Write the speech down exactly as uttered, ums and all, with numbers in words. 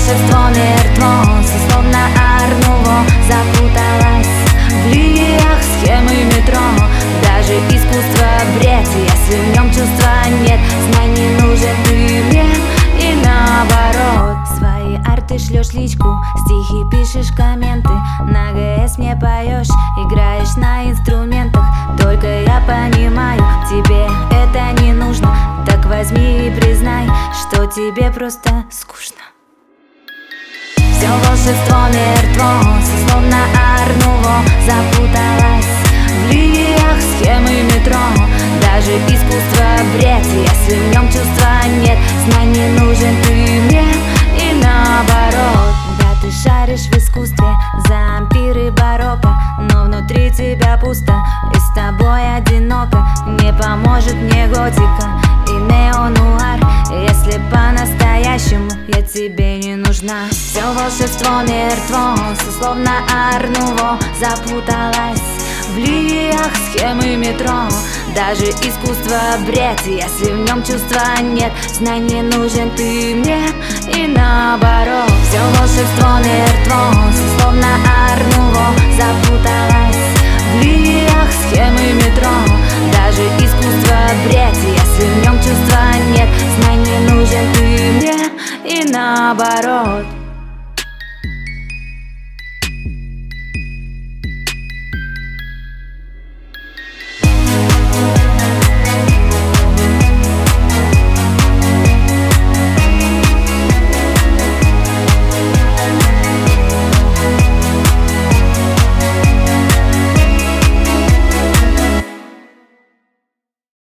волшебство мертво, словно Арнуво запуталась в линиях схемы метро. Даже искусство бред, если в нем чувства нет. Знай, не нужен ты мне и наоборот. Свои арты шлешь личку, стихи пишешь, комменты. На ГС мне поешь, играешь на инструментах. Только я понимаю, тебе это не нужно. Так возьми и признай, что тебе просто скучно. Все волшебство мертво, словно Арнуво запуталась в линиях схемы метро. Даже искусство бред, если в нем чувства нет. Знай, не нужен ты мне и наоборот. Да, ты шаришь в искусстве за ампиры барокко, но внутри тебя пусто и с тобой одиноко. Не поможет мне готика и неонуар, если по-настоящему я тебе не нужна. Все волшебство мертво, словно Арнуво запуталась в линиях схемы метро. Даже искусство бред, если в нем чувства нет. Знай, не нужен ты мне и наоборот. Все волшебство мертво, словно Арнуво запуталась в линиях схемы метро. Даже искусство бред, если в нем чувства нет. Знай, не нужен ты мне и наоборот.